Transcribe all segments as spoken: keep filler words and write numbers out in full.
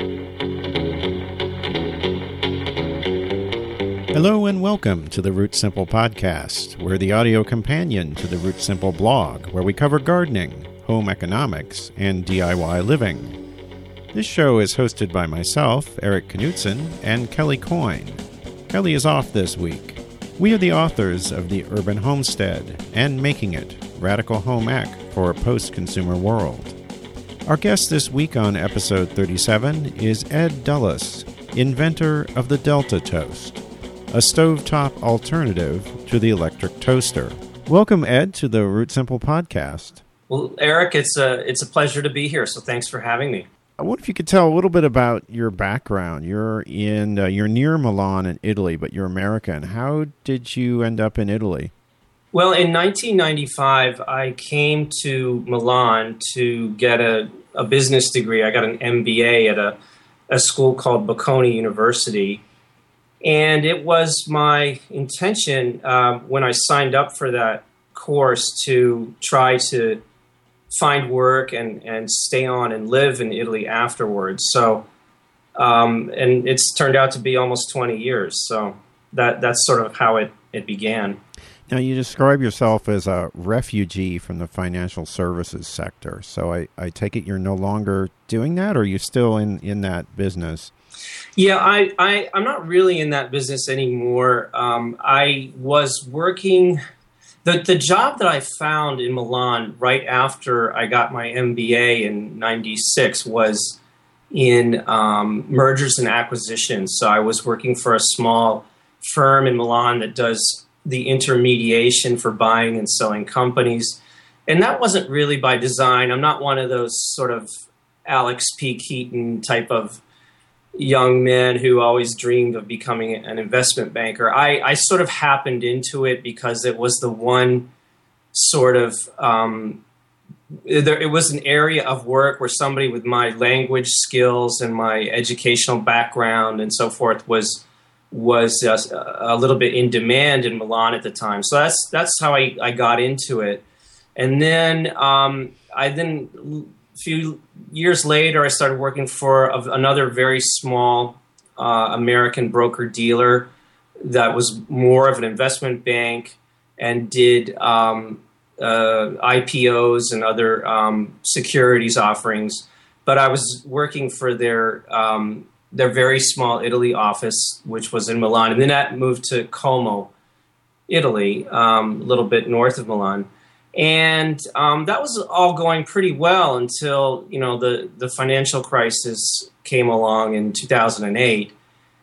Hello and welcome to the Root Simple Podcast. We're the audio companion to the Root Simple blog, where we cover gardening, home economics, and D I Y living. This show is hosted by myself, Eric Knudsen, and Kelly Coyne. Kelly is off this week. We are the authors of The Urban Homestead and Making It, Radical Home Ec for a Post-Consumer World. Our guest this week on episode thirty-seven is Ed Dulles, inventor of the Delta Toast, a stovetop alternative to the electric toaster. Welcome, Ed, to the Root Simple Podcast. Well, Eric, it's a, it's a pleasure to be here, so thanks for having me. I wonder if you could tell a little bit about your background. You're in, uh, you're near Milan in Italy, but you're American. How did you end up in Italy? Well, in nineteen ninety-five, I came to Milan to get a, a business degree. I got an M B A at a, a school called Bocconi University. And it was my intention uh, when I signed up for that course to try to find work and, and stay on and live in Italy afterwards. So, um, and it's turned out to be almost twenty years. So that that's sort of how it, it began. Now, you describe yourself as a refugee from the financial services sector. So I, I take it you're no longer doing that, or are you still in, in that business? Yeah, I, I, I'm not really in that business anymore. Um, I was working, the, the job that I found in Milan right after I got my M B A in ninety-six was in um, mergers and acquisitions. So I was working for a small firm in Milan that does the intermediation for buying and selling companies. And that wasn't really by design. I'm not one of those sort of Alex P. Keaton type of young men who always dreamed of becoming an investment banker. I, I sort of happened into it because it was the one sort of, um, there, it was an area of work where somebody with my language skills and my educational background and so forth was was uh, a little bit in demand in Milan at the time. So that's that's how I, I got into it. And then um, I then... few years later, I started working for a, another very small uh, American broker-dealer that was more of an investment bank and did um, uh, I P Os and other um, securities offerings. But I was working for their um, their very small Italy office, which was in Milan. And then that moved to Como, Italy, um, a little bit north of Milan. And um, that was all going pretty well until, you know, the, the financial crisis came along in two thousand eight.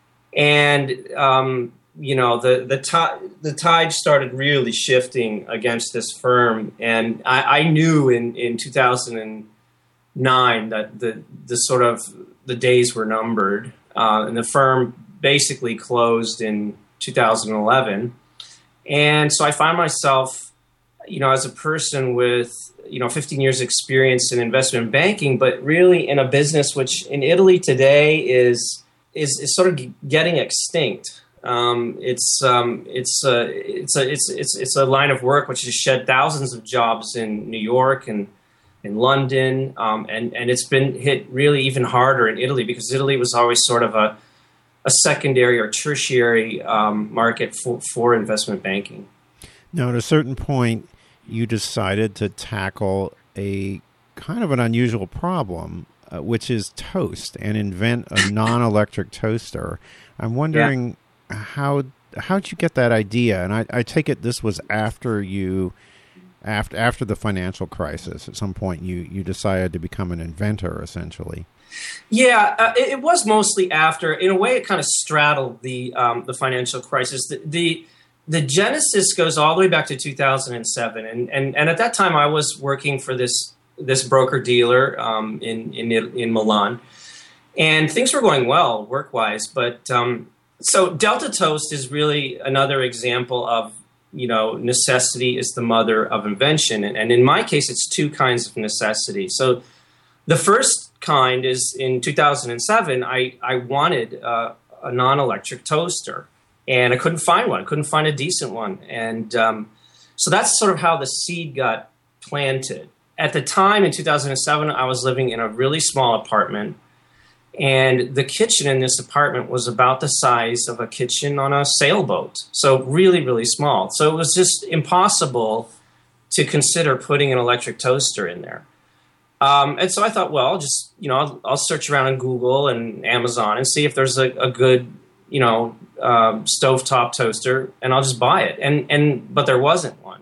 And, um, you know, the, the, t- the tide started really shifting against this firm. And I, I knew in, in two thousand nine that the, the sort of the days were numbered. Uh, and the firm basically closed in two thousand eleven. And so I found myself, you know, as a person with, you know, fifteen years experience in investment banking, but really in a business which in Italy today is is, is sort of getting extinct. Um, it's um, it's a it's a it's it's it's a line of work which has shed thousands of jobs in New York and in London, um, and and it's been hit really even harder in Italy because Italy was always sort of a a secondary or tertiary um, market for, for investment banking. Now, at a certain point, you decided to tackle a kind of an unusual problem, uh, which is toast, and invent a non-electric toaster. I'm wondering yeah. how how'd you get that idea? And I, I take it this was after you, after after the financial crisis. At some point, you you decided to become an inventor, essentially. Yeah, uh, it, it was mostly after. In a way, it kind of straddled the um, the financial crisis. The, the The genesis goes all the way back to two thousand seven, and and, and at that time I was working for this this broker dealer um, in in in Milan, and things were going well work wise. But um, so Delta Toast is really another example of, you know, necessity is the mother of invention, and, and in my case, it's two kinds of necessity. So the first kind is in two thousand seven. I I wanted uh, a non-electric toaster. And I couldn't find one. Couldn't find a decent one. And um, so that's sort of how the seed got planted. At the time, in two thousand seven, I was living in a really small apartment. And the kitchen in this apartment was about the size of a kitchen on a sailboat. So really, really small. So it was just impossible to consider putting an electric toaster in there. Um, and so I thought, well, I'll just, you know, I'll, I'll search around on Google and Amazon and see if there's a, a good, you know, um, stovetop toaster, and I'll just buy it. And, and, but there wasn't one.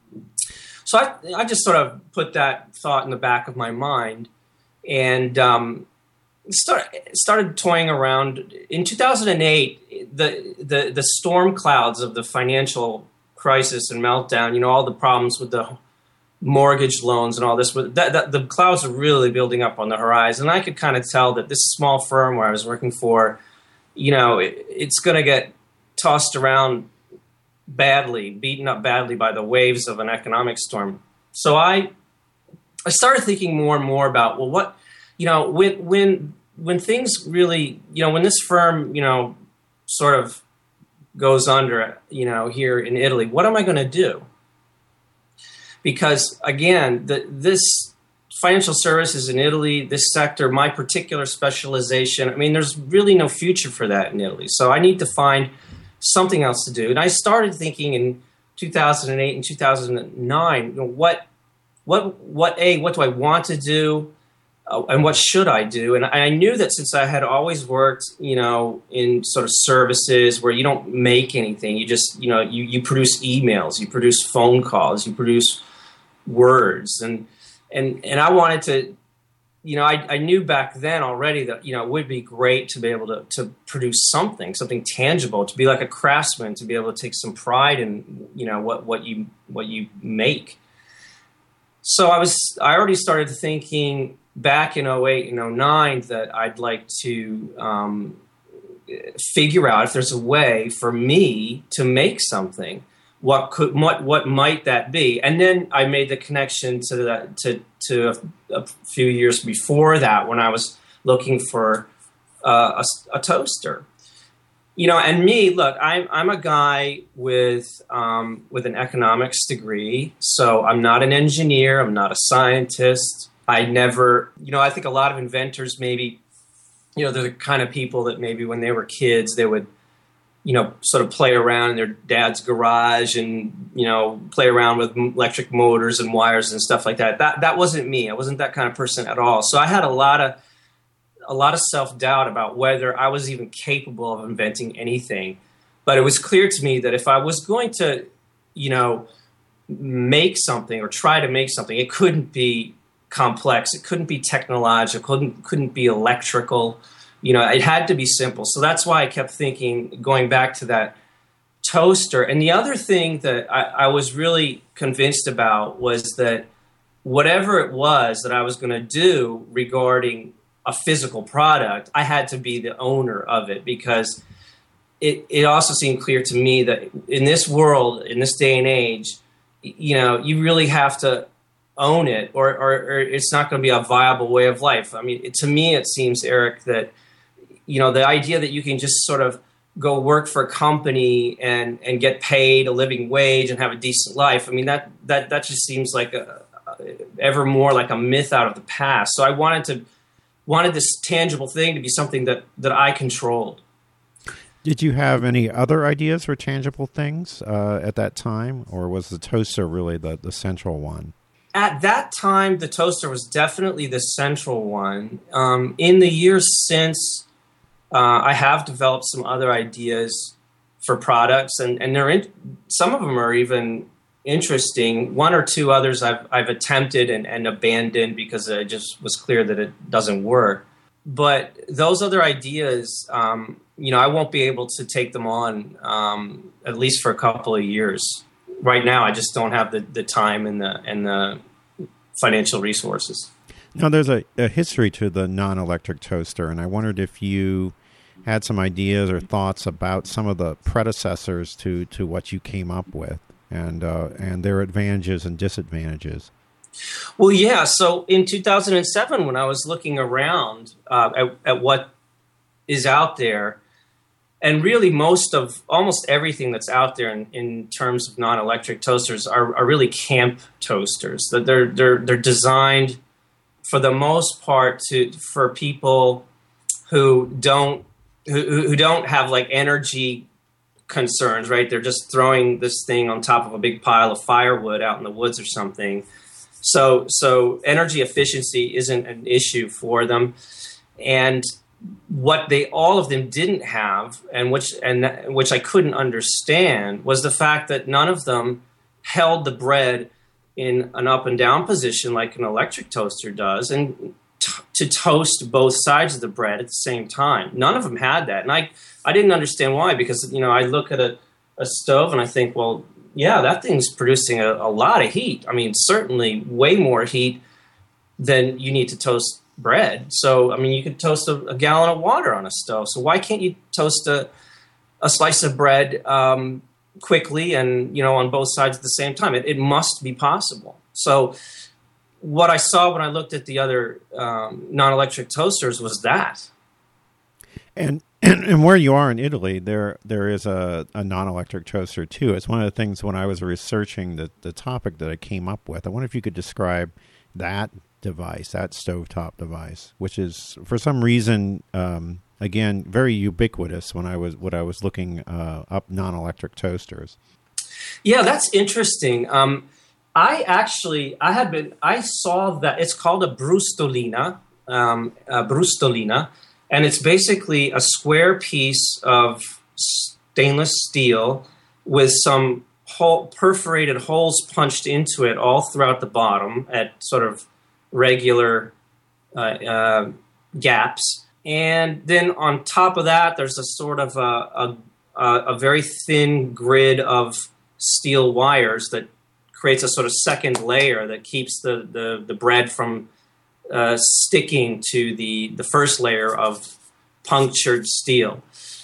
So I, I just sort of put that thought in the back of my mind and, um, start, started toying around. In two thousand eight, the, the, the storm clouds of the financial crisis and meltdown, you know, all the problems with the mortgage loans and all this, that, that the clouds were really building up on the horizon. And I could kind of tell that this small firm where I was working for, you know, it, it's going to get tossed around badly, beaten up badly by the waves of an economic storm. So I, I started thinking more and more about, well, what, you know, when, when, when things really, you know, when this firm, you know, sort of goes under, you know, here in Italy, what am I going to do? Because, again, the, this financial services in Italy, this sector, my particular specialization, I mean, there's really no future for that in Italy. So I need to find something else to do. And I started thinking in two thousand eight and two thousand nine, you know, what, what, what, A, what do I want to do? Uh, and what should I do? And I knew that since I had always worked, you know, in sort of services where you don't make anything, you just, you know, you, you produce emails, you produce phone calls, you produce words. And, and, and I wanted to, you know, I, I knew back then already that, you know, it would be great to be able to, to produce something, something tangible, to be like a craftsman, to be able to take some pride in, you know, what, what you, what you make. So I was, I already started thinking back in oh eight and oh nine that I'd like to um, figure out if there's a way for me to make something. What could what what might that be? And then I made the connection to that to to a, a few years before that when I was looking for uh, a, a toaster. You know, and me, look, I'm I'm a guy with um, with an economics degree, so I'm not an engineer, I'm not a scientist. I never, you know, I think a lot of inventors maybe, you know, they're the kind of people that maybe when they were kids, they would, you know, sort of play around in their dad's garage and, you know, play around with electric motors and wires and stuff like that. That that wasn't me. I wasn't that kind of person at all. So I had a lot of a lot of self-doubt about whether I was even capable of inventing anything. But it was clear to me that if I was going to, you know, make something or try to make something, it couldn't be complex. It couldn't be technological. Couldn't couldn't be electrical. You know, it had to be simple. So that's why I kept thinking, going back to that toaster. And the other thing that I, I was really convinced about was that whatever it was that I was going to do regarding a physical product, I had to be the owner of it, because it, it also seemed clear to me that in this world, in this day and age, you know, you really have to own it, or, or, or it's not going to be a viable way of life. I mean, it, to me, it seems, Eric, that, you know, the idea that you can just sort of go work for a company and, and get paid a living wage and have a decent life, I mean, that that, that just seems like a, a, ever more like a myth out of the past. So I wanted to wanted this tangible thing to be something that, that I controlled. Did you have any other ideas for tangible things uh, at that time, or was the toaster really the, the central one? At that time, the toaster was definitely the central one. Um, in the years since, uh, I have developed some other ideas for products, and, and they're in, some of them are even interesting. One or two others I've I've attempted and, and abandoned because it just was clear that it doesn't work. But those other ideas, um, you know, I won't be able to take them on um, at least for a couple of years. Right now, I just don't have the, the time and the and the financial resources. Now, there's a, a history to the non-electric toaster, and I wondered if you had some ideas or thoughts about some of the predecessors to, to what you came up with, and uh, and their advantages and disadvantages. Well, yeah. So in two thousand seven, when I was looking around uh, at, at what is out there, and really most of almost everything that's out there in, in terms of non-electric toasters are, are really camp toasters. That they're they're they're designed for the most part to for people who don't who, who don't have like energy concerns, right? They're just throwing this thing on top of a big pile of firewood out in the woods or something. So so energy efficiency isn't an issue for them. And what they all of them didn't have, and which and which I couldn't understand, was the fact that none of them held the bread in an up and down position like an electric toaster does, and t- to toast both sides of the bread at the same time. None of them had that, and I I didn't understand why, because you know I look at a, a stove and I think, well, yeah, that thing's producing a, a lot of heat. I mean, certainly way more heat than you need to toast bread. So, I mean, you could toast a, a gallon of water on a stove. So why can't you toast a, a slice of bread um, quickly and, you know, on both sides at the same time? It, it must be possible. So what I saw when I looked at the other um, non-electric toasters was that. And, and and where you are in Italy, there there is a, a non-electric toaster too. It's one of the things when I was researching the, the topic that I came up with. I wonder if you could describe that device, that stovetop device, which is for some reason, um, again, very ubiquitous when I was when I was looking uh, up non-electric toasters. Yeah, that's interesting. Um, I actually, I had been, I saw that it's called a brustolina, um, a brustolina, and it's basically a square piece of stainless steel with some hole, perforated holes punched into it all throughout the bottom at sort of regular uh, uh, gaps. And then on top of that, there's a sort of a, a, a very thin grid of steel wires that creates a sort of second layer that keeps the, the, the bread from uh, sticking to the, the first layer of punctured steel.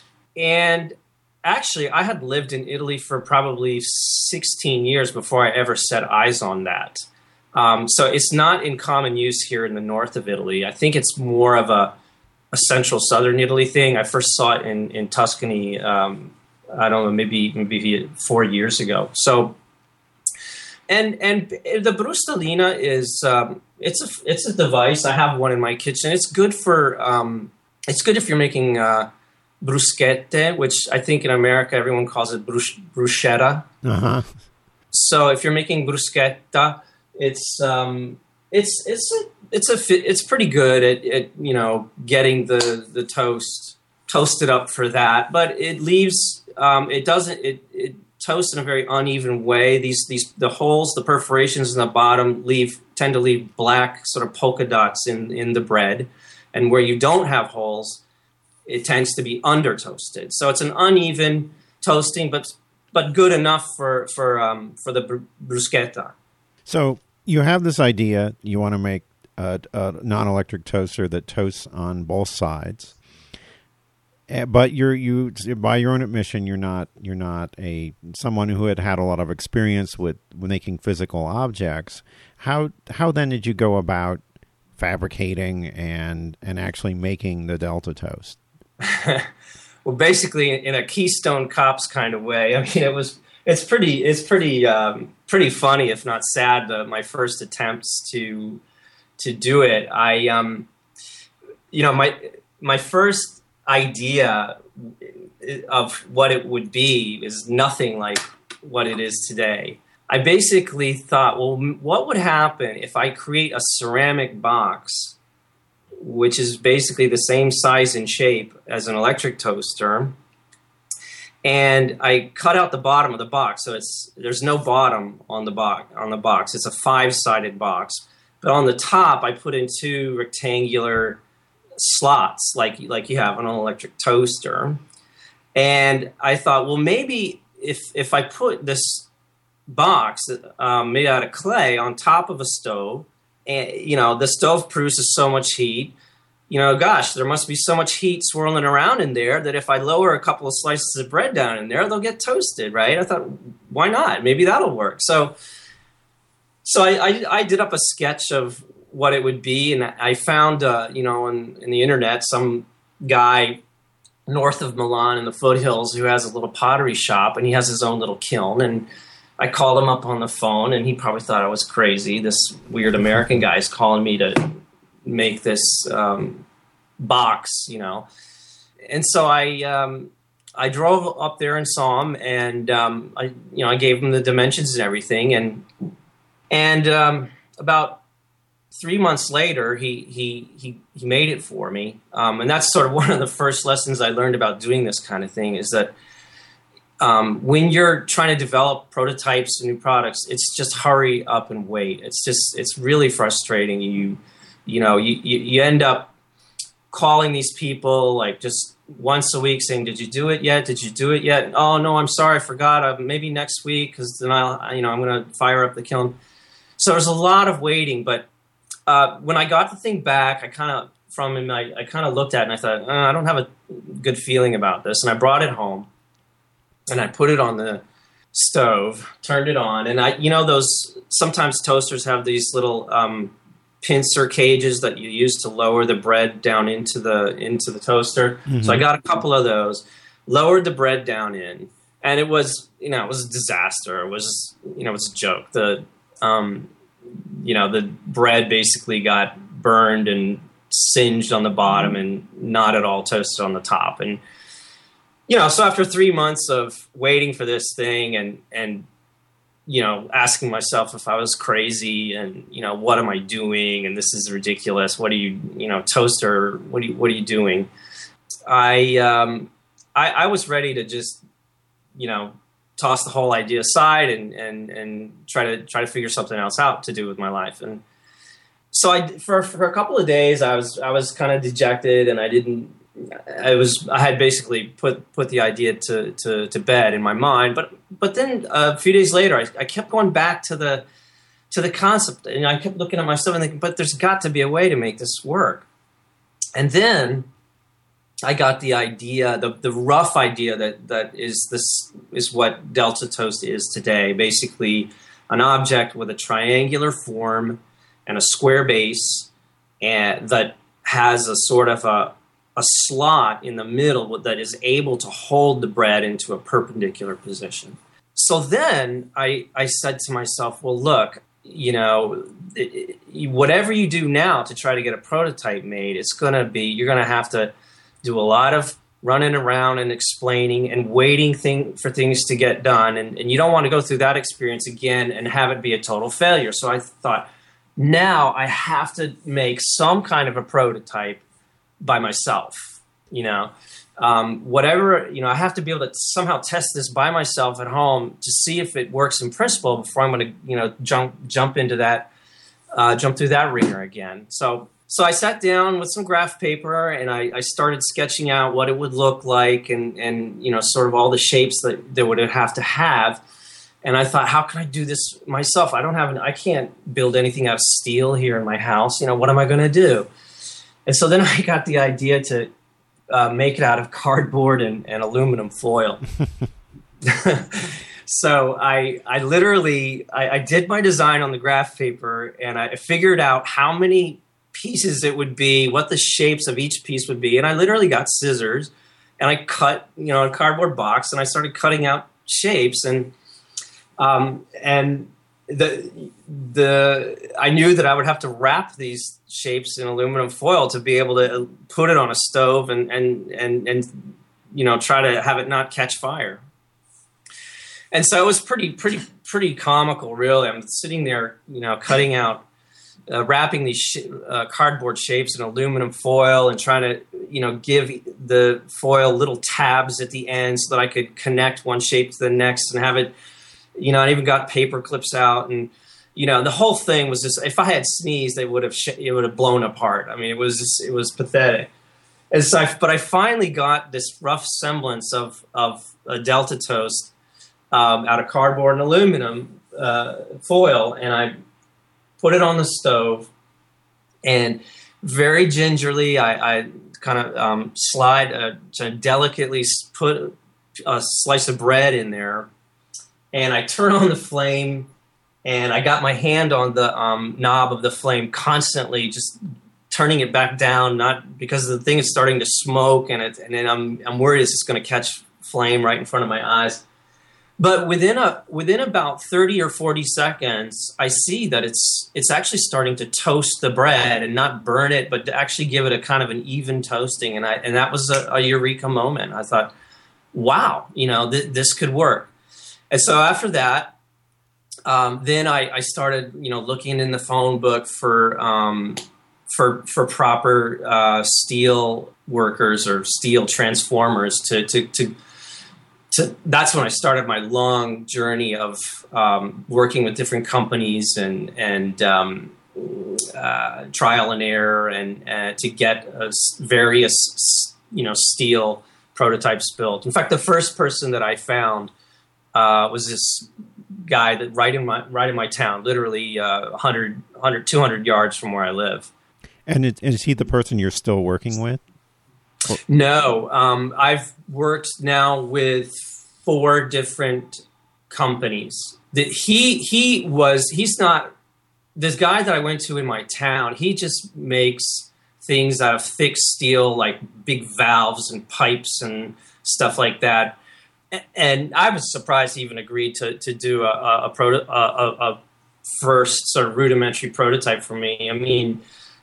And actually, I had lived in Italy for probably sixteen years before I ever set eyes on that. Um, so it's not in common use here in the north of Italy. I think it's more of a, a central southern Italy thing. I first saw it in, in Tuscany, um, I don't know, maybe maybe four years ago. So, and and the brustolina is um, it's a it's a device. I have one in my kitchen. It's good for um, it's good if you're making uh, bruschette, which I think in America everyone calls it brusch- bruschetta. Uh-huh. So if you're making bruschetta, it's um, it's it's a, it's a it's pretty good at, at you know getting the the toast toasted up for that, but it leaves um, it doesn't it, it toasts in a very uneven way. These these the holes, the perforations in the bottom leave tend to leave black sort of polka dots in in the bread, and where you don't have holes, it tends to be under toasted. So it's an uneven toasting, but but good enough for for um, for the br- bruschetta. So you have this idea, you want to make a, a non-electric toaster that toasts on both sides, but you're you by your own admission, you're not you're not a someone who had had a lot of experience with making physical objects. How how then did you go about fabricating and and actually making the Delta Toast? Well, basically, in a Keystone Cops kind of way. I mean, it was. It's pretty. It's pretty. Um, pretty funny, if not sad. Uh, my first attempts to to do it. I, um, you know, my my first idea of what it would be is nothing like what it is today. I basically thought, well, what would happen if I create a ceramic box, which is basically the same size and shape as an electric toaster, and I cut out the bottom of the box, so it's there's no bottom on the box. On the box, it's a five-sided box, but on the top, I put in two rectangular slots, like like you have on an electric toaster. And I thought, well, maybe if if I put this box um, made out of clay on top of a stove, and you know the stove produces so much heat. You know, gosh, there must be so much heat swirling around in there that if I lower a couple of slices of bread down in there, they'll get toasted, right? I thought, why not? Maybe that'll work. So, so I, I, I did up a sketch of what it would be, and I found, uh, you know, on in the internet, some guy north of Milan in the foothills who has a little pottery shop, and he has his own little kiln. And I called him up on the phone, and he probably thought I was crazy. This weird American guy is calling me to make this um, box, you know. And so I um, I drove up there and saw him, and um, I you know I gave him the dimensions and everything, and and um, about three months later, he he he he made it for me, um, and that's sort of one of the first lessons I learned about doing this kind of thing is that um, when you're trying to develop prototypes and new products, it's just hurry up and wait. It's just it's really frustrating. You you know you you, you end up calling these people like just once a week saying, "Did you do it yet? Did you do it yet?" "Oh no, I'm sorry, I forgot. Uh, maybe next week because then I'll you know I'm going to fire up the kiln." So there's a lot of waiting, but Uh, when I got the thing back, I kind of from him, I, I kind of looked at it and I thought, uh, I don't have a good feeling about this. And I brought it home and I put it on the stove, turned it on. And I, you know, those sometimes toasters have these little um, pincer cages that you use to lower the bread down into the, into the toaster. Mm-hmm. So I got a couple of those, lowered the bread down in, and it was, you know, it was a disaster. It was, you know, it was a joke. The, um, you know, the bread basically got burned and singed on the bottom and not at all toasted on the top. And, you know, so after three months of waiting for this thing and, and, you know, asking myself if I was crazy and, you know, what am I doing? And this is ridiculous. What are you, you know, toaster, what are you, what are you doing? I, um, I, I was ready to just, you know, toss the whole idea aside and, and, and try to try to figure something else out to do with my life. And so I, for, for a couple of days, I was, I was kind of dejected and I didn't, I was, I had basically put, put the idea to, to, to bed in my mind. But, but then a few days later, I, I kept going back to the, to the concept and I kept looking at myself and thinking, but there's got to be a way to make this work. And then I got the idea, the, the rough idea that, that is this is what Delta Toast is today. Basically, an object with a triangular form and a square base, and that has a sort of a, a slot in the middle that is able to hold the bread into a perpendicular position. So then I, I said to myself, well, look, you know, it, it, whatever you do now to try to get a prototype made, it's going to be, you're going to have to do a lot of running around and explaining and waiting thing for things to get done. And, and you don't want to go through that experience again and have it be a total failure. So I thought, now I have to make some kind of a prototype by myself, you know, um, whatever, you know, I have to be able to somehow test this by myself at home to see if it works in principle before I'm going to, you know, jump, jump into that, uh, jump through that ringer again. So So I sat down with some graph paper and I, I started sketching out what it would look like and, and, you know, sort of all the shapes that, that would have to have. And I thought, how can I do this myself? I don't have an, I can't build anything out of steel here in my house. You know, what am I going to do? And so then I got the idea to uh, make it out of cardboard and, and aluminum foil. So I, I literally, I, I did my design on the graph paper and I figured out how many pieces it would be, what the shapes of each piece would be. And I literally got scissors and I cut, you know, a cardboard box and I started cutting out shapes and, um, and the, the, I knew that I would have to wrap these shapes in aluminum foil to be able to put it on a stove and, and, and, and, you know, try to have it not catch fire. And so it was pretty, pretty, pretty comical, really. I'm sitting there, you know, cutting out Uh, wrapping these sh- uh, cardboard shapes in aluminum foil and trying to, you know, give the foil little tabs at the end so that I could connect one shape to the next and have it, you know, I even got paper clips out and, you know, the whole thing was just, if I had sneezed, they would have, sh- it would have blown apart. I mean, it was just, it was pathetic. And so I, but I finally got this rough semblance of, of a Delta Toast um, out of cardboard and aluminum uh, foil. And I put it on the stove, and very gingerly, I, I kind of um, slide, a, to delicately put a slice of bread in there, and I turn on the flame, and I got my hand on the um, knob of the flame constantly, just turning it back down, not because the thing is starting to smoke, and it, and then I'm I'm worried it's just going to catch flame right in front of my eyes. But within a within about thirty or forty seconds, I see that it's it's actually starting to toast the bread and not burn it, but to actually give it a kind of an even toasting. And I and that was a, a eureka moment. I thought, wow, you know, th- this could work. And so after that, um, then I, I started, you know, looking in the phone book for um, for for proper uh, steel workers or steel transformers to to to. So that's when I started my long journey of um, working with different companies and and um, uh, trial and error and uh, to get uh, various you know steel prototypes built. In fact, the first person that I found uh, was this guy that right in my right in my town, literally uh, one hundred, one hundred, two hundred yards from where I live. And it, is he the person you're still working with? No, um, I've worked now with four different companies. That he he was he's not this guy that I went to in my town. He just makes things out of thick steel, like big valves and pipes and stuff like that. And I was surprised he even agreed to to do a a, a, proto, a, a first sort of rudimentary prototype for me. I mean,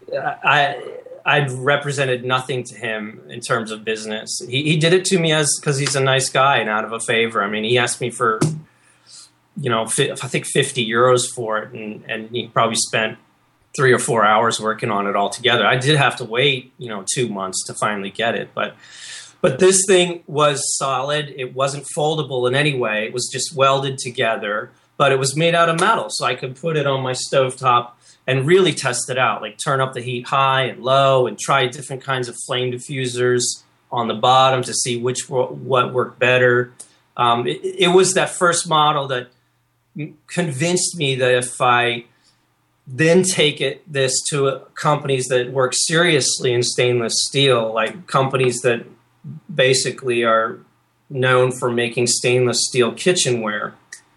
I. I'd represented nothing to him in terms of business. He, he did it to me as because he's a nice guy and out of a favor. I mean, he asked me for, you know, fi- I think fifty euros for it, and, and he probably spent three or four hours working on it all together. I did have to wait, you know, two months to finally get it, but but this thing was solid. It wasn't foldable in any way. It was just welded together, but it was made out of metal, so I could put it on my stovetop and really test it out, like turn up the heat high and low and try different kinds of flame diffusers on the bottom to see which what worked better. Um, it, it was that first model that convinced me that if I then take it this to uh, companies that work seriously in stainless steel, like companies that basically are known for making stainless steel kitchenware,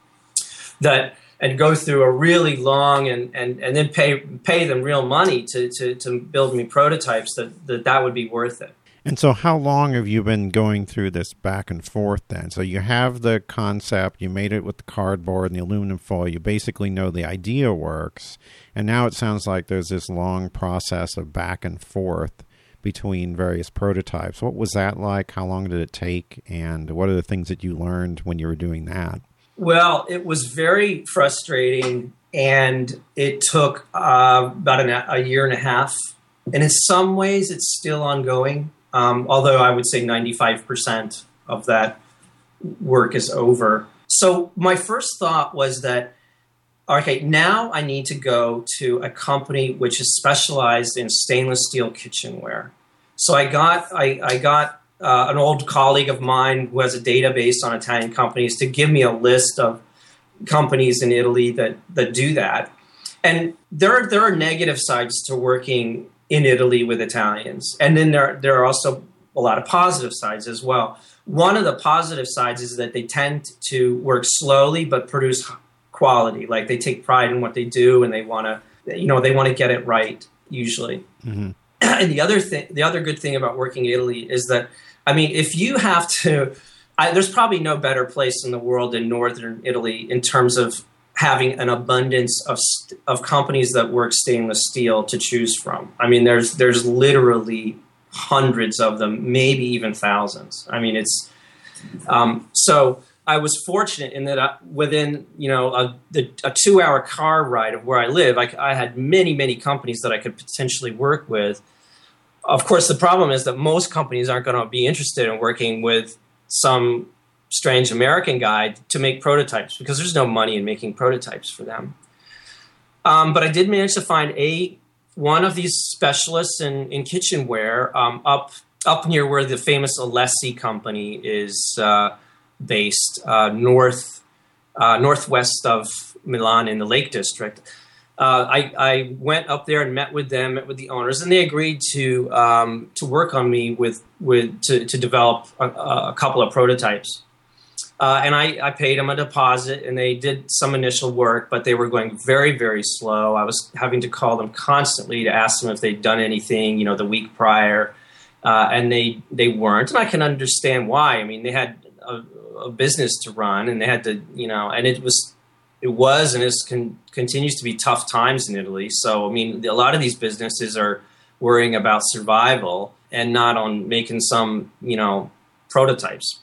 that and go through a really long and, and, and then pay pay them real money to, to, to build me prototypes, that, that that would be worth it. And so how long have you been going through this back and forth then? So you have the concept, you made it with the cardboard and the aluminum foil, you basically know the idea works, and now it sounds like there's this long process of back and forth between various prototypes. What was that like? How long did it take? And what are the things that you learned when you were doing that? Well, it was very frustrating, and it took uh, about an, a year and a half. And in some ways, it's still ongoing, um, although I would say ninety-five percent of that work is over. So my first thought was that, okay, now I need to go to a company which is specialized in stainless steel kitchenware. So I got I, I got uh, an old colleague of mine who has a database on Italian companies to give me a list of companies in Italy that that do that. And there are, there are negative sides to working in Italy with Italians, and then there there are also a lot of positive sides as well. One of the positive sides is that they tend to work slowly but produce quality. Like they take pride in what they do, and they want to, you know, they want to get it right usually. Mm-hmm. And the other thing, the other good thing about working in Italy is that, I mean, if you have to, I, there's probably no better place in the world than northern Italy in terms of having an abundance of of companies that work stainless steel to choose from. I mean, there's there's literally hundreds of them, maybe even thousands. I mean, it's um, so. I was fortunate in that I, within, you know, a, the, a two-hour car ride of where I live, I, I had many, many companies that I could potentially work with. Of course, the problem is that most companies aren't going to be interested in working with some strange American guy to make prototypes because there's no money in making prototypes for them. Um, but I did manage to find a one of these specialists in, in kitchenware um, up up near where the famous Alessi company is uh, based, uh, north uh, northwest of Milan in the Lake District. Uh, I, I went up there and met with them, met with the owners, and they agreed to um, to work on me with with to, to develop a, a couple of prototypes. Uh, and I, I paid them a deposit, and they did some initial work, but they were going very, very slow. I was having to call them constantly to ask them if they'd done anything, you know, the week prior, uh, and they they weren't. And I can understand why. I mean, they had a, a business to run, and they had to, you know, and it was, it was, and it con- continues to be tough times in Italy. So, I mean, a lot of these businesses are worrying about survival and not on making some, you know, prototypes.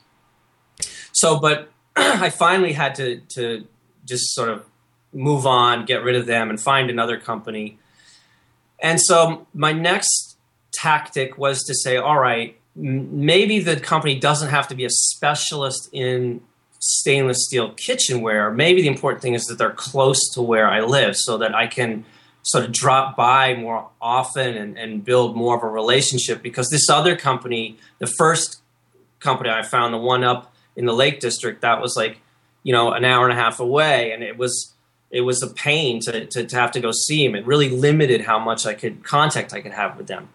So, but I finally had to, to just sort of move on, get rid of them, and find another company. And so my next tactic was to say, all right, m- maybe the company doesn't have to be a specialist in stainless steel kitchenware. Maybe the important thing is that they're close to where I live so that I can sort of drop by more often and, and build more of a relationship, because this other company, the first company I found, the one up in the Lake District, that was like, you know, an hour and a half away. And it was, it was a pain to, to, to have to go see him. It really limited how much I could contact I could have with them.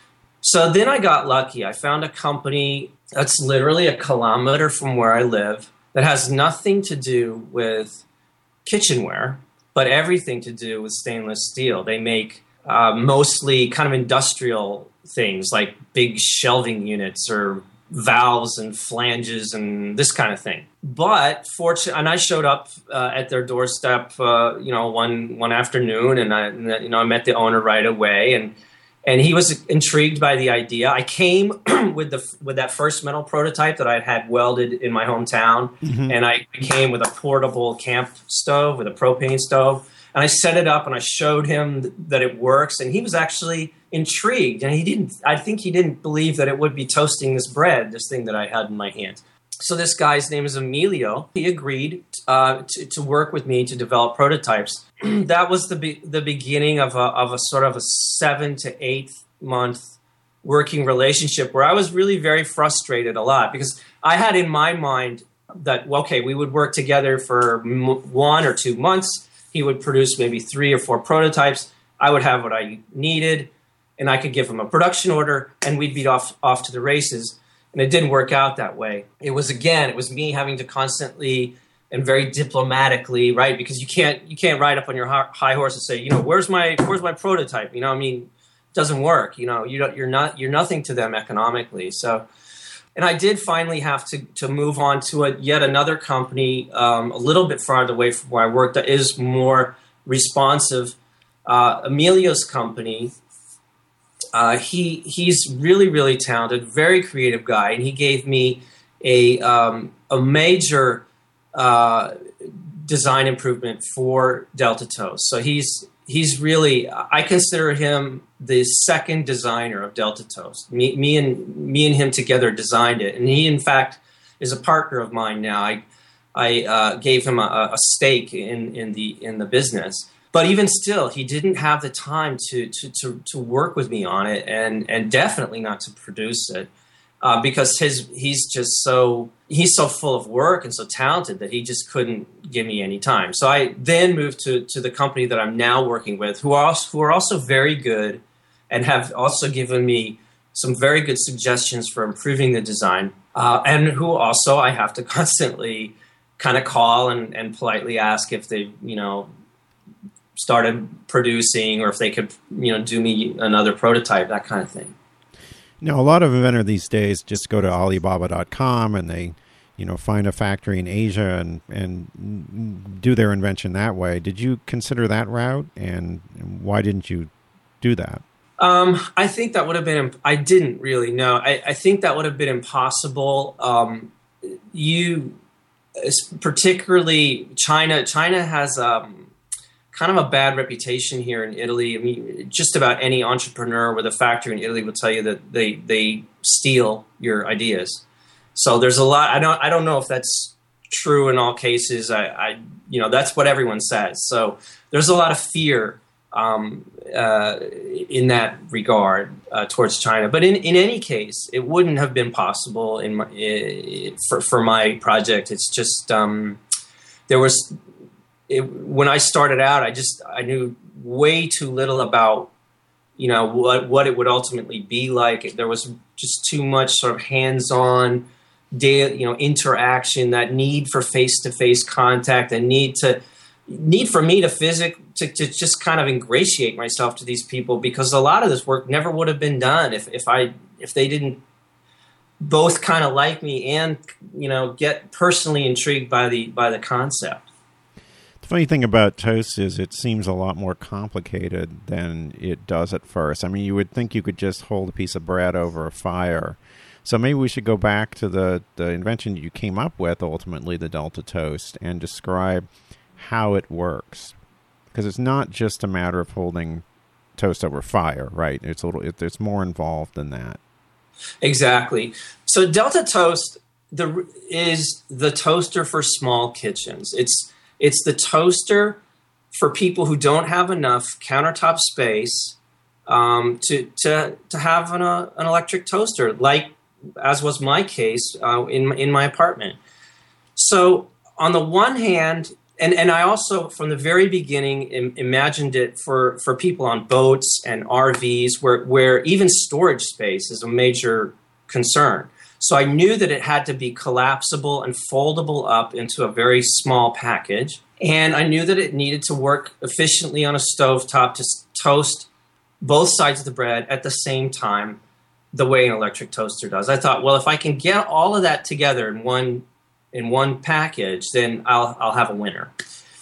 So then I got lucky. I found a company that's literally a kilometer from where I live that has nothing to do with kitchenware, but everything to do with stainless steel. They make uh, mostly kind of industrial things like big shelving units or valves and flanges and this kind of thing. But fortunately, and I showed up uh, at their doorstep, uh, you know, one one afternoon, and I, and, you know, I met the owner right away, and and he was intrigued by the idea. I came with the with that first metal prototype that I had welded in my hometown, mm-hmm. and I came with a portable camp stove with a propane stove, and I set it up and I showed him th- that it works, and he was actually intrigued, and he didn't. I think he didn't believe that it would be toasting this bread, this thing that I had in my hand. So this guy's name is Emilio. He agreed uh, to, to work with me to develop prototypes. That was the be- the beginning of a of a sort of a seven to eight month working relationship where I was really very frustrated a lot, because I had in my mind that, well, okay, we would work together for m- one or two months. He would produce maybe three or four prototypes. I would have what I needed, and I could give him a production order, and we'd be off off to the races. And it didn't work out that way. It was, again, it was me having to constantly and very diplomatically, right? Because you can't you can't ride up on your high horse and say, you know, where's my where's my prototype? You know, I mean, it doesn't work. You know, you don't, you're not you're nothing to them economically. So, and I did finally have to to move on to a yet another company um, a little bit farther away from where I worked that is more responsive. Uh, Emilio's company. Uh, he he's really, really talented, very creative guy, and he gave me a um, a major uh, design improvement for Delta Toast. So he's he's really, I consider him the second designer of Delta Toast. Me me and me and him together designed it, and he in fact is a partner of mine now. I I uh, gave him a, a stake in in the in the business. But even still, he didn't have the time to, to, to, to work with me on it, and, and definitely not to produce it, uh, because his he's just so he's so full of work and so talented that he just couldn't give me any time. So I then moved to, to the company that I'm now working with, who are also, who are also very good and have also given me some very good suggestions for improving the design, uh, and who also I have to constantly kind of call and, and politely ask if they, you know, started producing, or if they could, you know, do me another prototype, that kind of thing. Now, a lot of inventors these days just go to Alibaba dot com and they, you know, find a factory in Asia and, and do their invention that way. Did you consider that route, and why didn't you do that? Um, I think that would have been, I didn't really know. I, I think that would have been impossible. Um, you, particularly China, China has, um, kind of a bad reputation here in Italy. I mean, just about any entrepreneur with a factory in Italy will tell you that they they steal your ideas. So there's a lot. I don't I don't know if that's true in all cases. I, I you know that's what everyone says. So there's a lot of fear um, uh, in that regard uh, towards China. But in, in any case, it wouldn't have been possible in my, uh, for for my project. It's just um, there was. It, when I started out, I just I knew way too little about, you know, what what it would ultimately be like. There was just too much sort of hands-on, day, you know, interaction, that need for face-to-face contact, and need to need for me to physic to, to just kind of ingratiate myself to these people, because a lot of this work never would have been done if if I if they didn't both kind of like me and, you know, get personally intrigued by the by the concept. The funny thing about toast is it seems a lot more complicated than it does at first. I mean, you would think you could just hold a piece of bread over a fire. So maybe we should go back to the, the invention you came up with, ultimately, the Delta Toast, and describe how it works. Because it's not just a matter of holding toast over fire, right? It's a little, it, it's more involved than that. Exactly. So Delta Toast the, is the toaster for small kitchens. It's it's the toaster for people who don't have enough countertop space um, to to to have an uh, an electric toaster, like as was my case uh, in in my apartment. So on the one hand, and and I also from the very beginning im- imagined it for, for people on boats and R Vs, where where even storage space is a major concern. So I knew that it had to be collapsible and foldable up into a very small package, and I knew that it needed to work efficiently on a stovetop to s- toast both sides of the bread at the same time, the way an electric toaster does. I thought, well, if I can get all of that together in one in one package, then I'll I'll have a winner.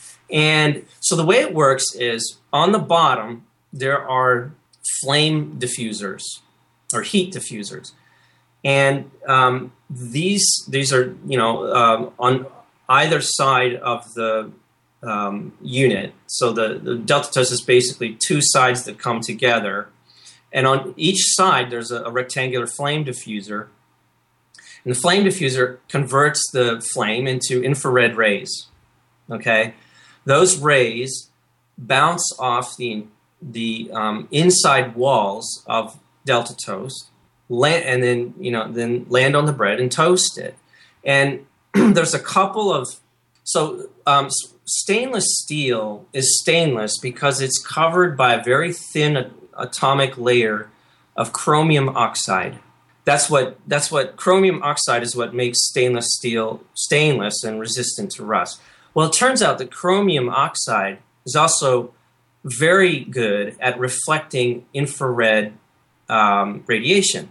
And so the way it works is on the bottom there are flame diffusers or heat diffusers, and um, these these are you know um, on either side of the um, unit. So the, the Delta Toast is basically two sides that come together, and on each side there's a, a rectangular flame diffuser. And the flame diffuser converts the flame into infrared rays. Okay, those rays bounce off the the um, inside walls of Delta Toast, land, and then you know then land on the bread and toast it. And there's a couple of so um, stainless steel is stainless because it's covered by a very thin atomic layer of chromium oxide. That's what that's what chromium oxide is what makes stainless steel stainless and resistant to rust. Well, it turns out that chromium oxide is also very good at reflecting infrared um, radiation,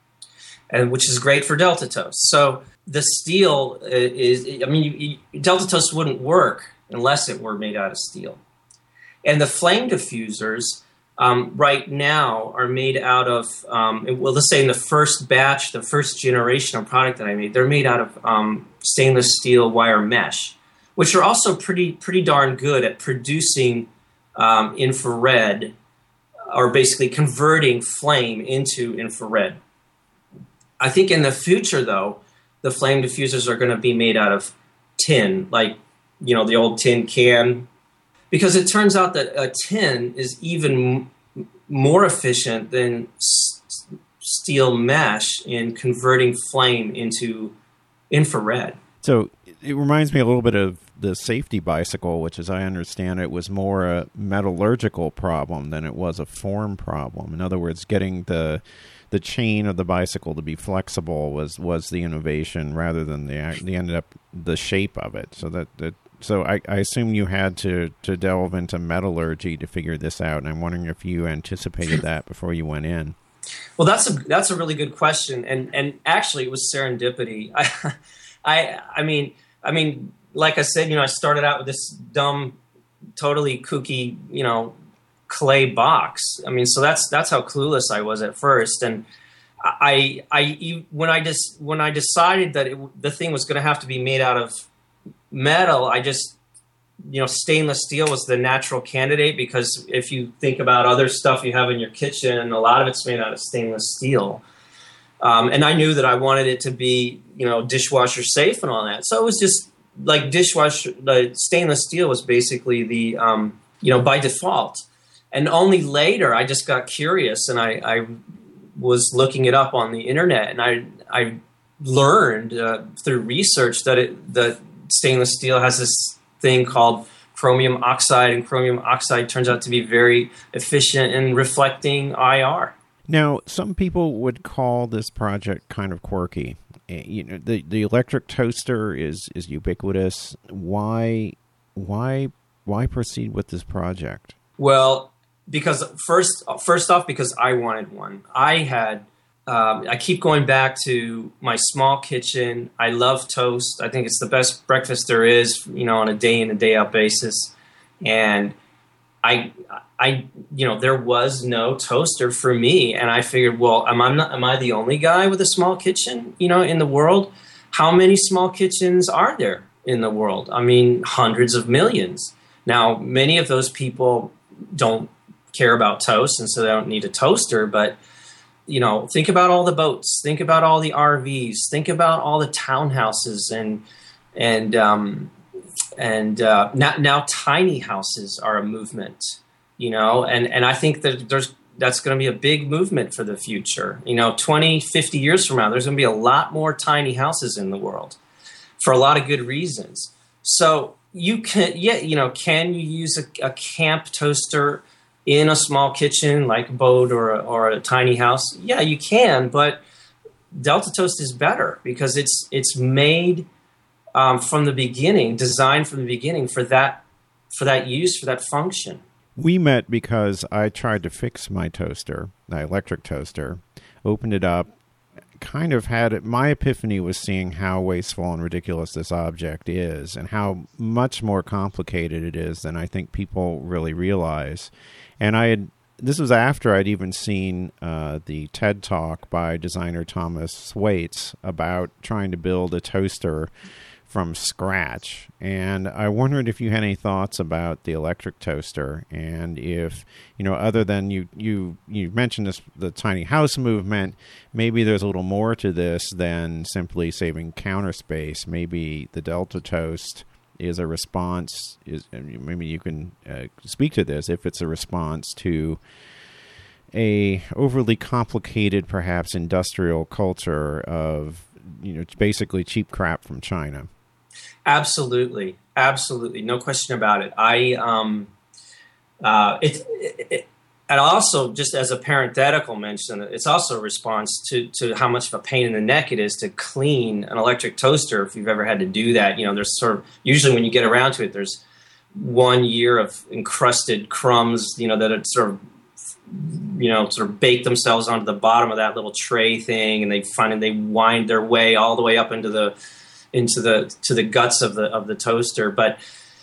and which is great for Delta Toast. So the steel is, I mean, you, you, Delta Toast wouldn't work unless it were made out of steel. And the flame diffusers Um, right now are made out of, um, well, let's say in the first batch, the first generation of product that I made, they're made out of um, stainless steel wire mesh, which are also pretty pretty darn good at producing um, infrared, or basically converting flame into infrared. I think in the future, though, the flame diffusers are going to be made out of tin, like, you know, the old tin can. Because it turns out that a tin is even m- more efficient than s- steel mesh in converting flame into infrared. So it reminds me a little bit of the safety bicycle, which, as I understand it, was more a metallurgical problem than it was a form problem. In other words, getting the the chain of the bicycle to be flexible was, was the innovation rather than the the ended up the shape of it. So that that. So I, I assume you had to, to delve into metallurgy to figure this out, and I'm wondering if you anticipated that before you went in. Well, that's a that's a really good question, and and actually it was serendipity. I, I I mean I mean like I said, you know, I started out with this dumb, totally kooky, you know, clay box. I mean, so that's that's how clueless I was at first, and I I when I just when I decided that it, the thing was going to have to be made out of metal, I just, you know, stainless steel was the natural candidate, because if you think about other stuff you have in your kitchen, a lot of it's made out of stainless steel. Um, and I knew that I wanted it to be, you know, dishwasher safe and all that. So it was just like dishwasher, the stainless steel was basically the, um, you know, by default. And only later I just got curious, and I, I was looking it up on the internet, and I, I learned uh, through research that it, that stainless steel has this thing called chromium oxide, and chromium oxide turns out to be very efficient in reflecting I R. Now, some people would call this project kind of quirky. You know, the the electric toaster is is ubiquitous. Why why why proceed with this project? Well, because first first off, because I wanted one. I had um, I keep going back to my small kitchen. I love toast. I think it's the best breakfast there is, you know, on a day in and day out basis. And I, I, you know, there was no toaster for me, and I figured, well, am I not? Am I the only guy with a small kitchen, you know, in the world? How many small kitchens are there in the world? I mean, hundreds of millions. Now, many of those people don't care about toast, and so they don't need a toaster. But you know, think about all the boats. Think about all the R Vs. Think about all the townhouses and and. Um, And uh, now, now tiny houses are a movement, you know, and, and I think that there's that's going to be a big movement for the future. You know, twenty, fifty years from now, there's going to be a lot more tiny houses in the world for a lot of good reasons. So you can, yeah, you know, can you use a, a camp toaster in a small kitchen like a boat or a, or a tiny house? Yeah, you can, but Delta Toast is better because it's it's made Um, from the beginning, designed from the beginning for that, for that use, for that function. We met because I tried to fix my toaster, my electric toaster, opened it up, kind of had it. My epiphany was seeing how wasteful and ridiculous this object is and how much more complicated it is than I think people really realize. And I had, this was after I'd even seen uh, the TED Talk by designer Thomas Waits about trying to build a toaster from scratch. And I wondered if you had any thoughts about the electric toaster, and if, you know, other than you you you mentioned this, the tiny house movement, maybe there's a little more to this than simply saving counter space. Maybe the Delta Toast is a response, is maybe you can uh, speak to this, if it's a response to a overly complicated, perhaps industrial culture of, you know, basically cheap crap from China. Absolutely, absolutely, no question about it. I um, uh, it, it, and also just as a parenthetical mention, it's also a response to to how much of a pain in the neck it is to clean an electric toaster. If you've ever had to do that, you know, there's sort of usually when you get around to it, there's one year of encrusted crumbs, you know, that it sort of you know sort of bake themselves onto the bottom of that little tray thing, and they find they wind their way all the way up into the into the to the guts of the of the toaster. But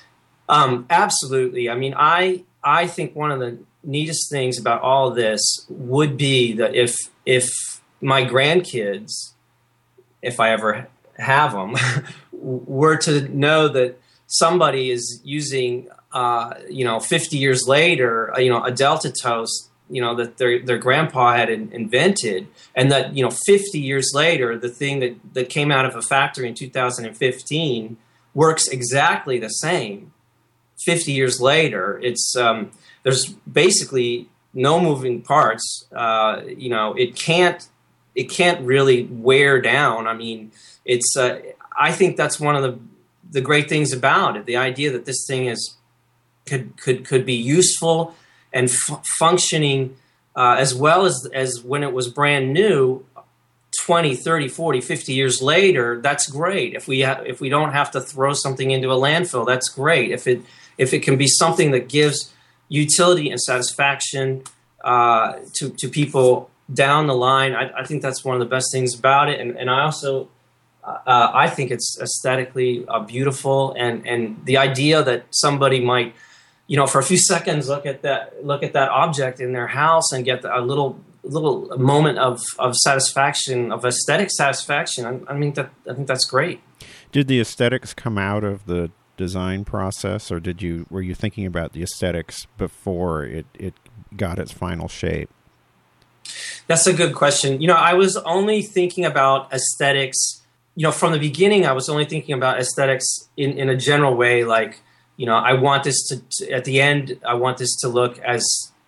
um, absolutely, I mean, I I think one of the neatest things about all of this would be that if if my grandkids, if I ever have them, were to know that somebody is using, uh, you know, fifty years later, you know, a Delta Toast, you know, that their their grandpa had in, invented, and that, you know, fifty years later, the thing that, that came out of a factory in two thousand fifteen works exactly the same. fifty years later, it's um, there's basically no moving parts. Uh, you know, it can't it can't really wear down. I mean, it's uh, I think that's one of the the great things about it. The idea that this thing is could could could be useful and f- functioning uh, as well as as when it was brand new twenty, thirty, forty, fifty years later. That's great. If we ha- if we don't have to throw something into a landfill, that's great. If it if it can be something that gives utility and satisfaction uh, to to people down the line, I, I think that's one of the best things about it. And and I also uh, I think it's aesthetically uh, beautiful, and and the idea that somebody might, you know, for a few seconds look at that look at that object in their house and get a little little moment of, of satisfaction, of aesthetic satisfaction. I, I mean, that I think that's great. Did the aesthetics come out of the design process, or did you were you thinking about the aesthetics before it, it got its final shape? That's a good question. You know, I was only thinking about aesthetics, you know, from the beginning. I was only thinking about aesthetics in, in a general way, like, you know, I want this to, to, at the end, I want this to look as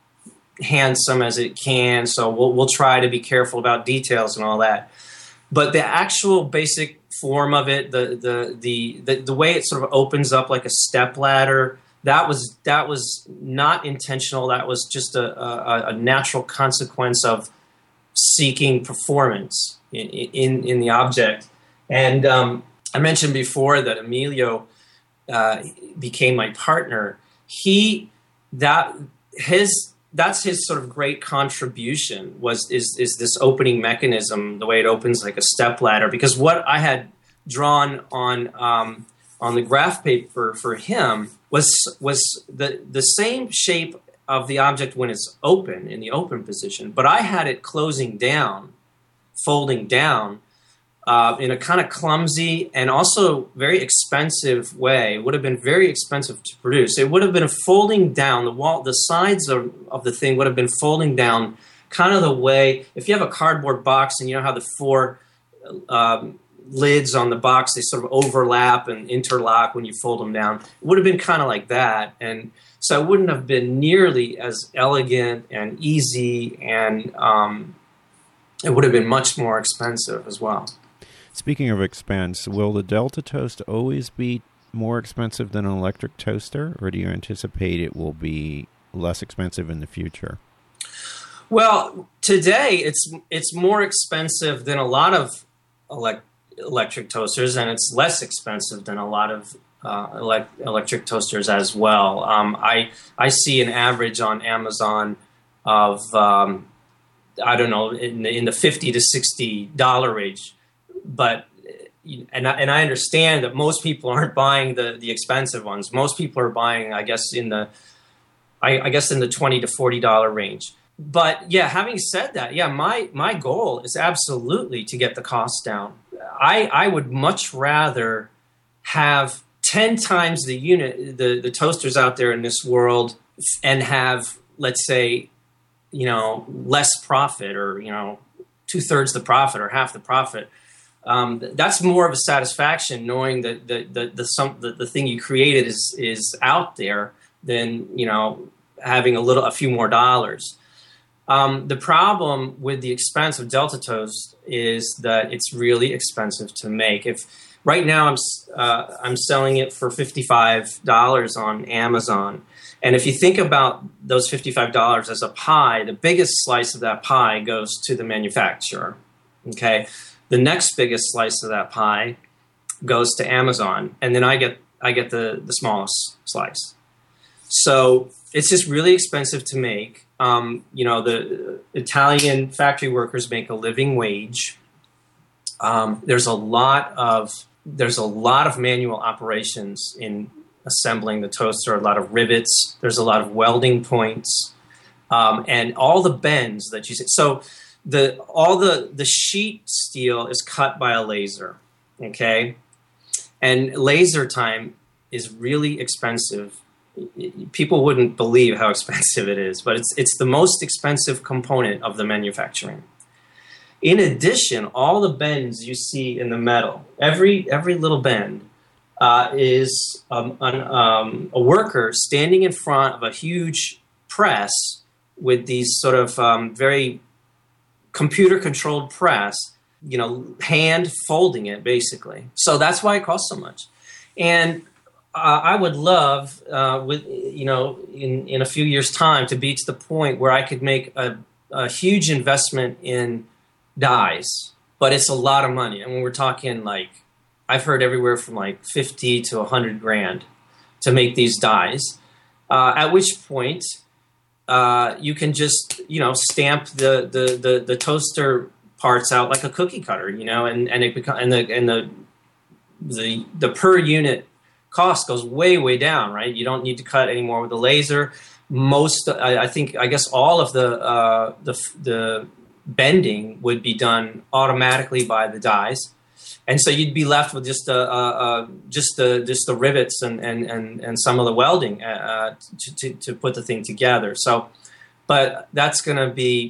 handsome as it can. So we'll, we'll try to be careful about details and all that. But the actual basic form of it, the, the, the, the, the way it sort of opens up like a step ladder, that was, that was not intentional. That was just a, a, a natural consequence of seeking performance in, in, in the object. And um, I mentioned before that Emilio uh, became my partner. He, that, his that's his sort of great contribution was is is this opening mechanism, the way it opens like a step ladder. Because what I had drawn on um, on the graph paper for him was was the the same shape of the object when it's open, in the open position, but I had it closing down, folding down uh, in a kind of clumsy and also very expensive way. It would have been very expensive to produce. It would have been folding down, the wall, the sides of, of the thing would have been folding down kind of the way, if you have a cardboard box and you know how the four um, lids on the box, they sort of overlap and interlock when you fold them down. It would have been kind of like that. And so it wouldn't have been nearly as elegant and easy, and um, it would have been much more expensive as well. Speaking of expense, will the Delta Toast always be more expensive than an electric toaster, or do you anticipate it will be less expensive in the future? Well, today it's it's more expensive than a lot of elect- electric toasters, and it's less expensive than a lot of uh, elect- electric toasters as well. Um, I I see an average on Amazon of um, I don't know in the, in the fifty to sixty dollar range, but and I, and I understand that most people aren't buying the the expensive ones. Most people are buying, I guess, in the I, I guess in the twenty to forty dollar range. But yeah, having said that, yeah, my my goal is absolutely to get the cost down. I I would much rather have ten times the unit, the, the toasters out there in this world, and have, let's say, you know, less profit, or, you know, two thirds the profit or half the profit. Um, that's more of a satisfaction knowing that the the the, some, the the thing you created is is out there than, you know, having a little a few more dollars. Um, the problem with the expense of Delta Toast is that it's really expensive to make. If right now I'm uh, I'm selling it for fifty-five dollars on Amazon, and if you think about those fifty-five dollars as a pie, the biggest slice of that pie goes to the manufacturer. Okay, the next biggest slice of that pie goes to Amazon, and then I get I get the the smallest slice. So it's just really expensive to make. Um, you know, the Italian factory workers make a living wage. Um, there's a lot of there's a lot of manual operations in assembling the toaster. A lot of rivets. There's a lot of welding points, um, and all the bends that you see. So the all the the sheet steel is cut by a laser. Okay, and laser time is really expensive. People wouldn't believe how expensive it is, but it's it's the most expensive component of the manufacturing. In addition, all the bends you see in the metal, every every little bend, uh, is um, an, um, a worker standing in front of a huge press with these sort of um, very computer-controlled press, you know, hand folding it basically. So that's why it costs so much. And Uh, I would love, uh, with you know, in, in a few years' time, to be to the point where I could make a, a huge investment in dies, but it's a lot of money. I mean, we're talking like I've heard everywhere from like fifty to a hundred grand to make these dies. Uh, at which point, uh, you can just you know stamp the, the the the toaster parts out like a cookie cutter, you know, and and it become and the and the the the per unit cost goes way, way down, right? You don't need to cut anymore with the laser. Most, I, I think, I guess all of the, uh, the the bending would be done automatically by the dies, and so you'd be left with just a, a, a just the just the rivets and and and, and some of the welding uh, to, to to put the thing together. So, but that's going to be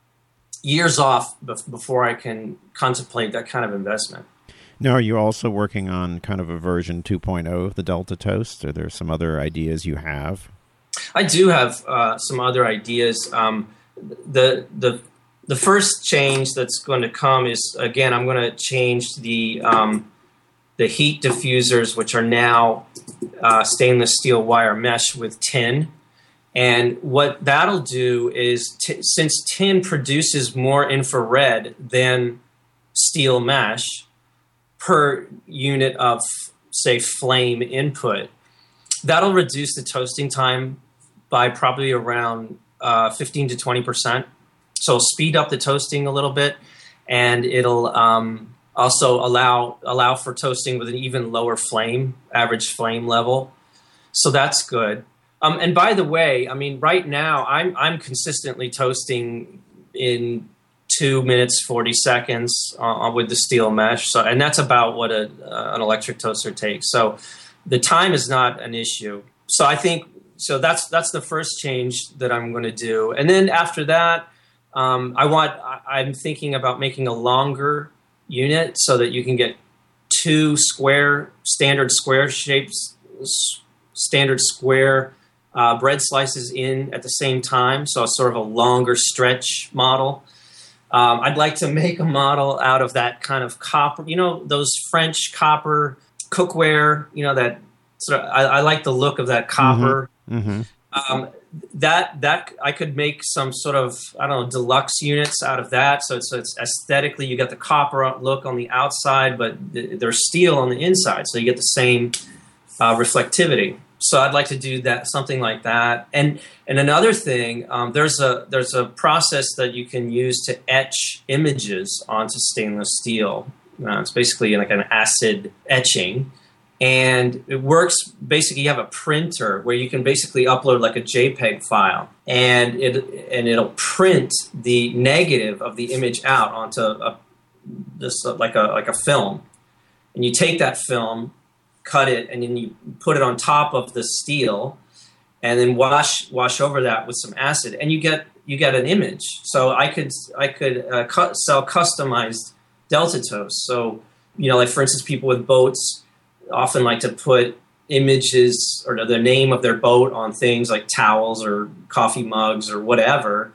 years off before I can contemplate that kind of investment. Now, are you also working on kind of a version two point oh of the Delta Toast? Are there some other ideas you have? I do have uh, some other ideas. Um, the the the first change that's going to come is, again, I'm going to change the um, the heat diffusers, which are now uh, stainless steel wire mesh with tin. And what that'll do is, t- since tin produces more infrared than steel mesh per unit of, say, flame input, that'll reduce the toasting time by probably around uh, fifteen to twenty percent. So it'll speed up the toasting a little bit, and it'll um, also allow allow for toasting with an even lower flame, average flame level. So that's good. Um, and by the way, I mean, right now I'm I'm consistently toasting in two minutes forty seconds uh, with the steel mesh. So, and that's about what a uh, an electric toaster takes. So the time is not an issue. So I think so. That's that's the first change that I'm going to do. And then after that, um, I want I, I'm thinking about making a longer unit so that you can get two square standard square shapes, standard square uh, bread slices in at the same time. So it's sort of a longer stretch model. Um, I'd like to make a model out of that kind of copper, you know, those French copper cookware, you know, that sort of, I, I like the look of that copper. Mm-hmm. Um, that, that I could make some sort of, I don't know, deluxe units out of that. So it's, so it's aesthetically, you got the copper look on the outside, but they're steel on the inside. So you get the same uh, reflectivity. So I'd like to do that, something like that. And and another thing, um, there's a there's a process that you can use to etch images onto stainless steel. Uh, it's basically like an acid etching, and it works. Basically, you have a printer where you can basically upload like a JPEG file, and it and it'll print the negative of the image out onto a this like a like a film, and you take that film, cut it, and then you put it on top of the steel, and then wash wash over that with some acid, and you get you get an image. So I could I could uh, cu- sell customized Delta Toast. So you know, like for instance, people with boats often like to put images or the name of their boat on things like towels or coffee mugs or whatever.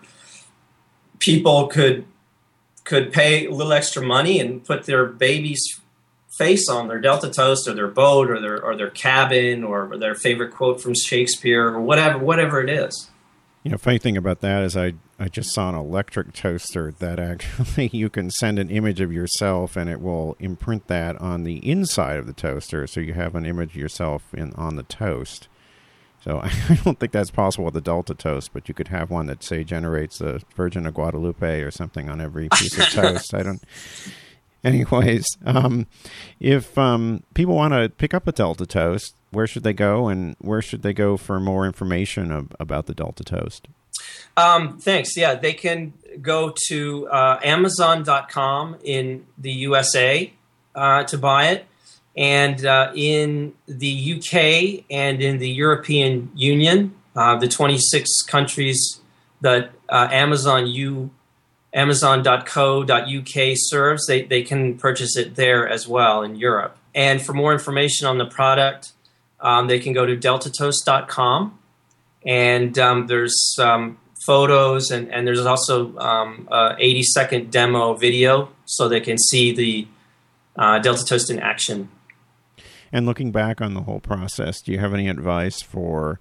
People could could pay a little extra money and put their baby's face on their Delta Toast or their boat or their or their cabin or their favorite quote from Shakespeare or whatever whatever it is. You know, funny thing about that is I, I just saw an electric toaster that actually you can send an image of yourself and it will imprint that on the inside of the toaster, so you have an image of yourself in on the toast. So I don't think that's possible with the Delta Toast, but you could have one that, say, generates the Virgin of Guadalupe or something on every piece of toast. I don't... Anyways, um, if um, people want to pick up a Delta Toast, where should they go, and where should they go for more information of, about the Delta Toast? Um, thanks. Yeah, they can go to uh, Amazon dot com in the U S A uh, to buy it, and uh, in the U K and in the European Union, uh, the twenty-six countries that uh, Amazon U Amazon dot co dot U K serves, they, they can purchase it there as well in Europe. And for more information on the product, um, they can go to delta toast dot com. And um, there's um, photos, and, and there's also um, a eighty second demo video so they can see the uh, Delta Toast in action. And looking back on the whole process, do you have any advice for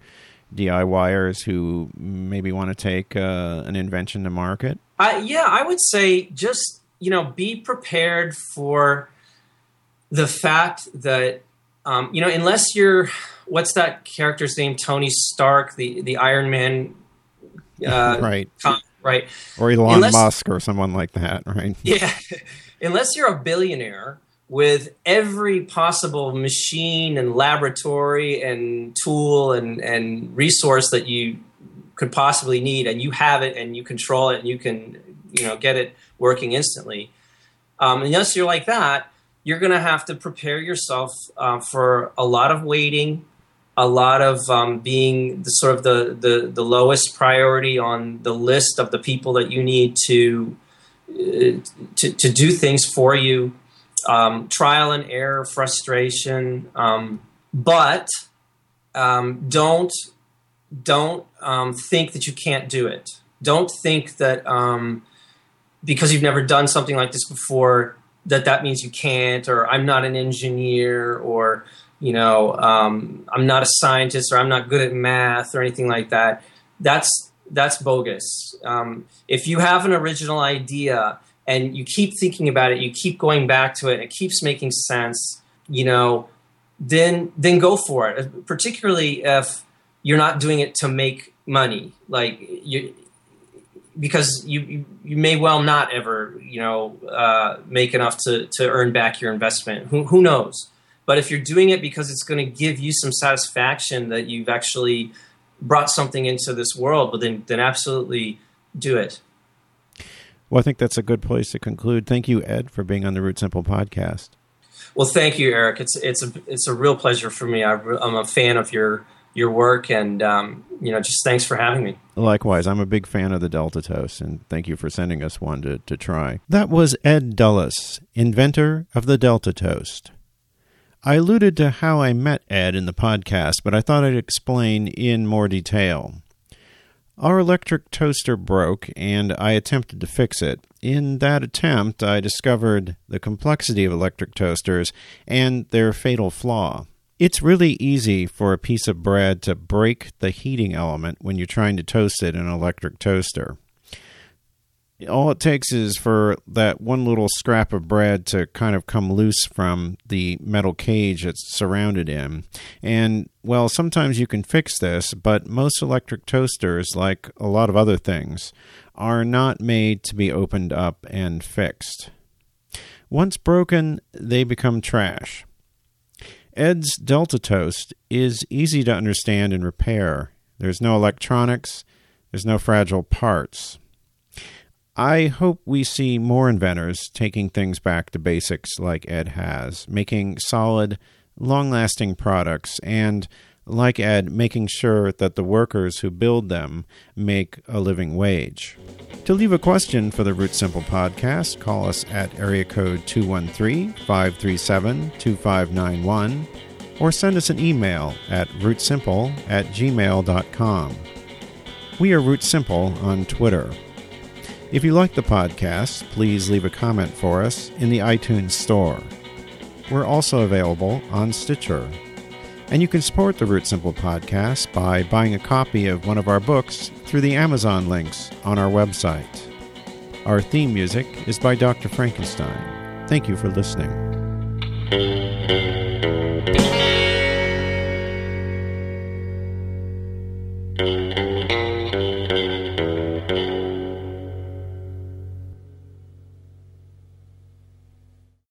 DIYers who maybe want to take uh, an invention to market? Uh, yeah, I would say just, you know, be prepared for the fact that, um, you know, unless you're, what's that character's name? Tony Stark, the, the Iron Man. Uh, right. Com- right. Or Elon unless, Musk or someone like that, right? Yeah. Unless you're a billionaire with every possible machine and laboratory and tool and, and resource that you could possibly need, and you have it and you control it and you can, you know, get it working instantly. Um, unless you're like that, you're going to have to prepare yourself uh, for a lot of waiting, a lot of um, being the sort of the, the, the lowest priority on the list of the people that you need to uh, to, to do things for you. Um, trial and error, frustration, um, but um, don't don't um, think that you can't do it. Don't think that um, because you've never done something like this before that that means you can't, or I'm not an engineer, or you know um, I'm not a scientist, or I'm not good at math, or anything like that. That's that's bogus. Um, if you have an original idea and you keep thinking about it, you keep going back to it, and it keeps making sense, you know, then then go for it. Particularly if you're not doing it to make money. Like you, because you, you, you may well not ever, you know, uh, make enough to, to earn back your investment. Who, who knows? But if you're doing it because it's going to give you some satisfaction that you've actually brought something into this world, but then, then absolutely do it. Well, I think that's a good place to conclude. Thank you, Ed, for being on the Root Simple podcast. Well, thank you, Eric. It's it's a it's a real pleasure for me. I, I'm a fan of your your work, and um, you know, just thanks for having me. Likewise, I'm a big fan of the Delta Toast, and thank you for sending us one to, to try. That was Ed Dulles, inventor of the Delta Toast. I alluded to how I met Ed in the podcast, but I thought I'd explain in more detail. Our electric toaster broke, and I attempted to fix it. In that attempt, I discovered the complexity of electric toasters and their fatal flaw. It's really easy for a piece of bread to break the heating element when you're trying to toast it in an electric toaster. All it takes is for that one little scrap of bread to kind of come loose from the metal cage it's surrounded in. And, well, sometimes you can fix this, but most electric toasters, like a lot of other things, are not made to be opened up and fixed. Once broken, they become trash. Ed's Delta Toast is easy to understand and repair. There's no electronics. There's no fragile parts. I hope we see more inventors taking things back to basics like Ed has, making solid, long-lasting products, and, like Ed, making sure that the workers who build them make a living wage. To leave a question for the Root Simple podcast, call us at area code two one three, five three seven, two five nine one or send us an email at rootsimple at gmail dot com. We are Root Simple on Twitter. If you like the podcast, please leave a comment for us in the iTunes Store. We're also available on Stitcher. And you can support the Root Simple podcast by buying a copy of one of our books through the Amazon links on our website. Our theme music is by Doctor Frankenstein. Thank you for listening. Thank you.